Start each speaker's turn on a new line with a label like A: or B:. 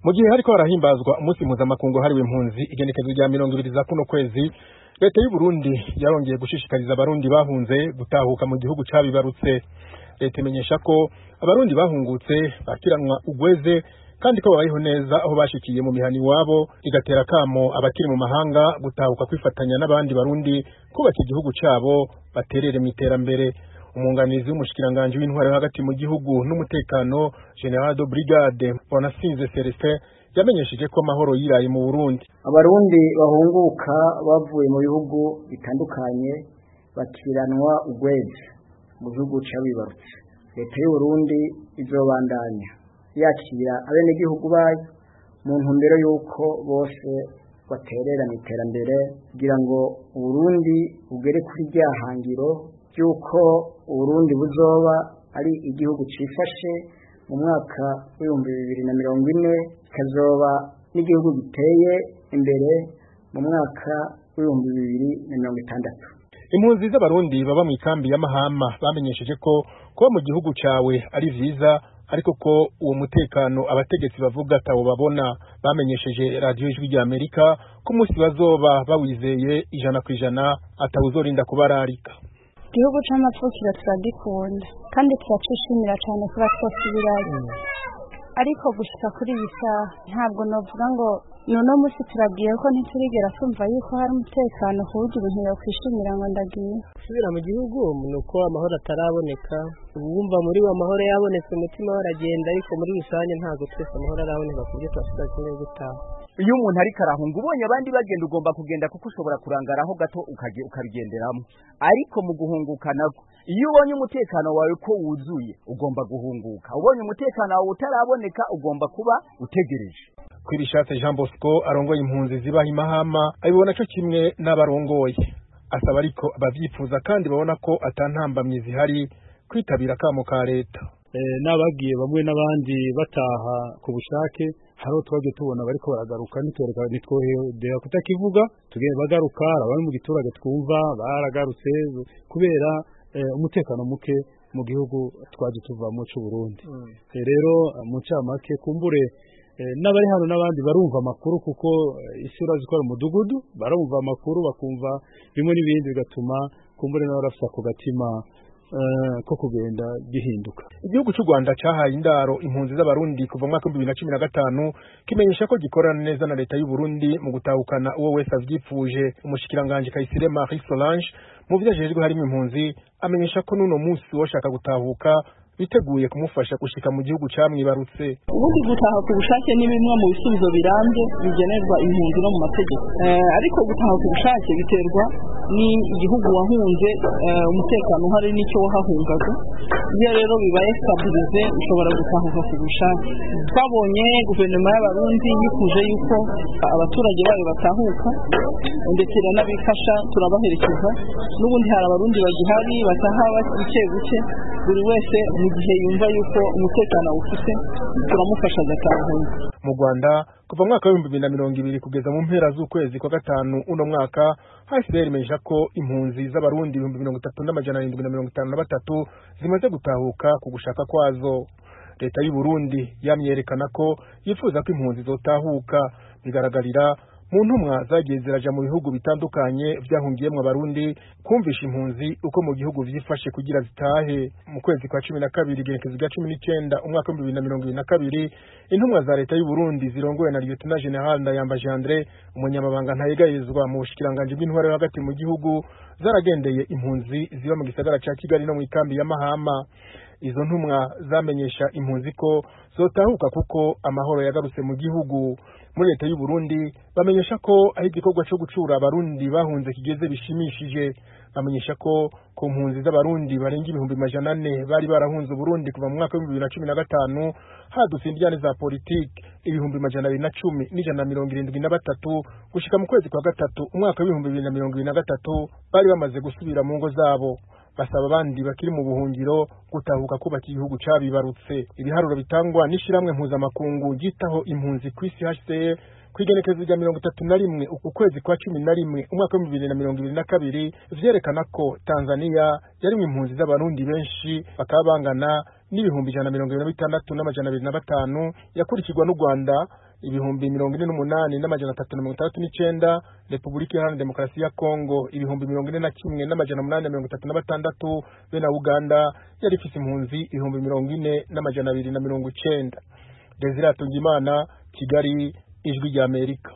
A: Mu gihe hariko harahimbazwa umunsi mpuzamakungu hariwe impunzi igenekezo rya 20 za kuno kwezi, leta y'u Burundi yarongeye gushishikariza abarundi bahunze gutahuka mu gihugu cabibarutse. Leta imenyesha ko abarundi bahungutse bakiranwa ugweze kandi ko babayeho neza aho bashikiye mu mihani wabo, igatera kamo abakiri mu mahanga gutahuka kwifatanya n'abandi barundi kubaka igihugu cabo baterere mu iterambere. Umunganizi w'umushikiranganje w'intwaro hagati mu gihugu n'umutekano General de Brigade Bonasinze Celestin yamenyesheje ko amahoro yiraye mu Burundi.
B: Abarundi bahunguka bavuye mu bihugu bitandukanye bakiranwa ugweze mu gihugu cabibarutse. Leta y'u Burundi izobandanya yakira abenegihugu bayo mu ntumbero yuko bose baterera mu iterambere kugira ngo Burundi bugere kuri rya hangiro yuko Burundi buzoba ari igihugu cifashe mu mwaka w'2040 kazoba n'igihugu giteye imbere mu mwaka w'2060.
A: Impunzi z'abarundi baba mu ikambi ya Mahama bamenyesheje ko kuba mu gihugu cawe ari vyiza, ariko ko uwo mutekano abategetsi bavuga atawo babona. Bamenyesheje radio Ijwi rya Amerika ko umunsi bazoba bawizeye 100% atawuzorinda kubararika.
C: Igihugu c'amapfukiro turagikunda kandi turacishimira cyane kuba twosubirayo, ariko gushika kuri iyi saha ntabwo novuga ngo none musi turagiye ko ntiturigera tumva yuko hari umutekano kuburyo ibintu yokwishimira ngo ndagiye.
D: Subira mu gihugu nuko amahoro ataraboneka, wumva muri wa mahoro yabonetse umutima waragenda, ariko muri rusange ntago twese amahoro araboneka kubyo twasigaye gutaha.
E: Iyo umuntu ariko arahunga ubonye abandi bagenda ugomba kugenda kuko ushobora kurangaraho gato ukabigenderamo, ariko mu guhunguka nako iyo ubonye umutekano wawe ko wuzuye ugomba guhunguka, ubonye umutekano wawe utaraboneka ugomba kuba utegereje.
A: Kwibishatse Jean Bosco arongoye impunzi zibaha Mahama abibona cyo kimwe n'abarongoye, asaba ariko abavyifuza kandi babona ko atantambamye zihari kwitabira kamo ka leta.
F: Nabagiye bamwe n'abandi bataha ku bushake, haro twaje tubona bariko baragaruka nitwohera kutakivuga tugende bagaruka, abari mu giturage twumva baragarutse kubera umutekano muke mu gihugu twaje tuvamo cy'u Burundi. Rero mu camake kumbure n'abari hano n'abandi barumva amakuru kuko isura zikora umudugudu, barumva amakuru bakumva bimwe n'ibindi bigatuma kumbure n'abarafisa ku gatima ko kugenda gihinduka.
A: Igihugu cy'u Rwanda cyahaye indaro impunzi z'abarundi kuva mu mwaka 2015 kimenyesha ko gikorana neza na leta y'u Burundi mu gutahukana uwo wese avyipfuje. Umushikiranganje Kayisire Marie Solange mu vyajejwe harimo impunzi amenyesha ko nuno musi woshaka gutahuka biteguye kumufasha gushika mu gihugu camwibarutse.
G: Ubundi gutaha ku bushake ni bimwe mu bisubizo birambye bigenerwa impunzi no mu mategeko, ariko gutaha ku bushake biterwa ni igihugu wahunze, umutekano uhari n'icyo wahahungaga. Iyo rero bibaye stabilize ushobora gutahuka ku bushake. Twabonye guverinoma y'abarundi yifuje yuko abaturage bayo batahuka ndetse n'abifasha turabaherekeza. N'ubundi hari abarundi bagihari bataha buke buke, buri wese mu gihe yumva yuko umutekano ufite turamufasha gatahuka.
A: Mu Rwanda kuva mu mwaka wa 2020 kugeza mu mpera z'ukwezi kwa gatanu uno mwaka, HCR imenyesha ko impunzi z'abarundi 3753 zimaze gutahuka ku gushaka kwazo. Leta y'u Burundi yamyerekana ko yifuza ko impunzi zotahuka, bigaragarira mu ntumwa zagiye ziraja mu bihugu bitandukanye vyahungiyemwe abarundi kumvisha impunzi uko mu gihugu vyifashe kugira zitahe. Mu kwezi kwa 12 igenekezo rya 19 umwaka wa 2022 intumwa za leta y'u Burundi zirongowe na Lieutenant General Ndayambaje André, umunyamabanga ntayegayezwa mu bushikiranganje bw'intwaro hagati mu gihugu, zaragendeye impunzi ziba mu gisagara ca Kigali no mu ikambi ya Mahama. Izo ntumwa zamenyesha impunzi ko zotahuka kuko amahoro yagarutse mu gihugu. Muri leta y'u Burundi bamenyesha ko aho igikorwa cyo gucura abarundi bahunze kigeze bishimishije. Bamenyesha ko ku mpunzi z'abarundi barenga 400 bari barahunze Burundi kuva mu mwaka wa 2015 hadutse indiyane za politiki 210 n'J173 gushika mu kwezi kwa gatatu umwaka wa 2023 bari bamaze gusubira mu ngo zabo. Basaba abandi bakiri mu buhungiro gutahuka kubaka igihugu cabibarutse. Ibiharuro bitangwa n'ishiramwe mpuzamakungu gitaho impunzi kw'isi HCR kwigenekezo rya 31 ukwezi kwa 11 umwaka wa 2022 vyerekana ko Tanzania yari impunzi z'abarundi benshi bakabangana n'ibihumbi 126 n'amajana 205, yakurikirwa n'u Rwanda ibihumbi 48,369, Repubulika Iharanira Demokarasi ya Kongo ibihumbi 41,836, be na Uganda yari ifise impunzi ibihumbi 40,290. Desire Tungimana, Kigali, Ijwi ry'Amerika.